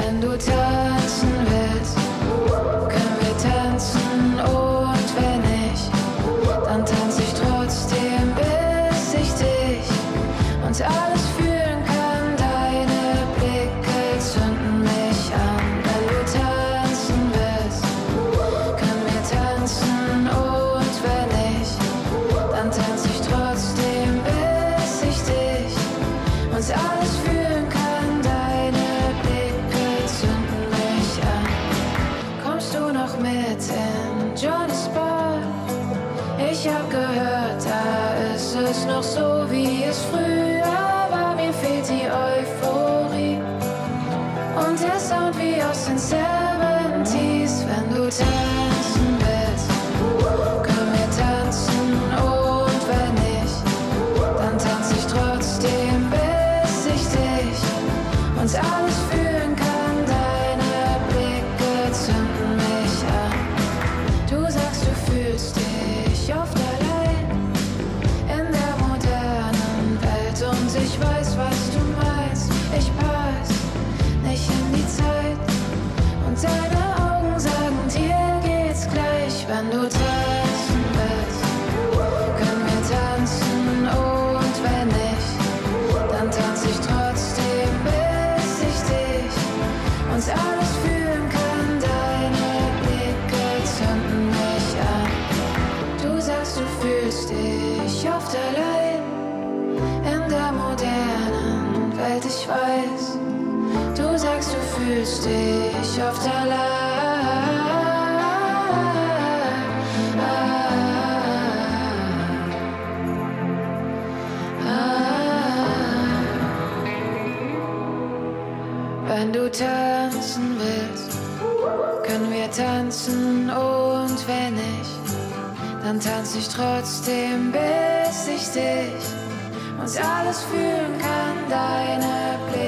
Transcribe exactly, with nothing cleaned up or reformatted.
Wenn du tanzen willst, können wir tanzen und wenn nicht, dann tanze ich trotzdem, bis ich dich und alles fühlen kann. Deine Blicke zünden mich an. Wenn du tanzen willst, können wir tanzen und wenn nicht, dann tanze ich trotzdem, bis ich dich und alles fühlen kann. Deine Blicke zünden mich an. Kommst du noch mit in Johnny's Bar? Ich hab gehört, da ist es noch so, wie es früher war. Mir fehlt die Euphorie und der Sound wie aus den Seventies. Wenn du tanzen willst, können wir tanzen und wenn nicht, dann tanze ich trotzdem, bis ich dich und alles fühlen kann. Deine Blicke zünden mich an. Du sagst, du fühlst dich oft allein in der modernen Welt und ich weiß, was du meinst. Ich pass nicht in die Zeit und deine Augen sagen, dir geht's gleich. Wenn du tanzen willst, können wir tanzen und wenn nicht, dann tanze ich trotzdem, bis ich dich und alles fühlen kann. Deine Blicke zünden mich an. Du sagst, du fühlst dich oft allein in der modernen Welt, ich weiß. Du sagst, du fühlst dich oft allein. Wenn du tanzen willst, können wir tanzen und wenn nicht, dann tanze ich trotzdem, bis ich dich und alles fühlen kann. Deine Blicke